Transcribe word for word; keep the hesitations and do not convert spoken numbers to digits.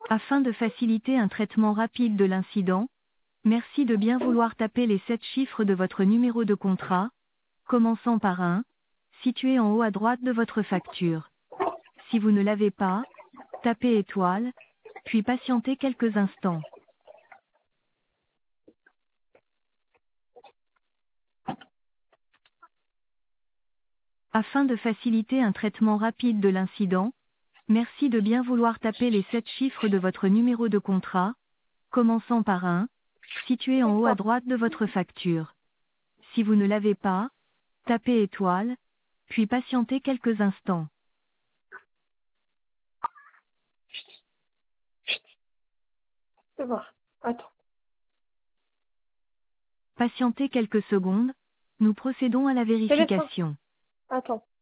Afin de faciliter un traitement rapide de l'incident, merci de bien vouloir taper les sept chiffres de votre numéro de contrat, commençant par un, situé en haut à droite de votre facture. Si vous ne l'avez pas, tapez étoile, puis patientez quelques instants. Afin de faciliter un traitement rapide de l'incident, merci de bien vouloir taper les sept chiffres de votre numéro de contrat, commençant par un, situé en haut à droite de votre facture. Si vous ne l'avez pas, tapez étoile, puis patientez quelques instants. C'est bon. Attends. Patientez quelques secondes, nous procédons à la Téléphone. vérification. Attends.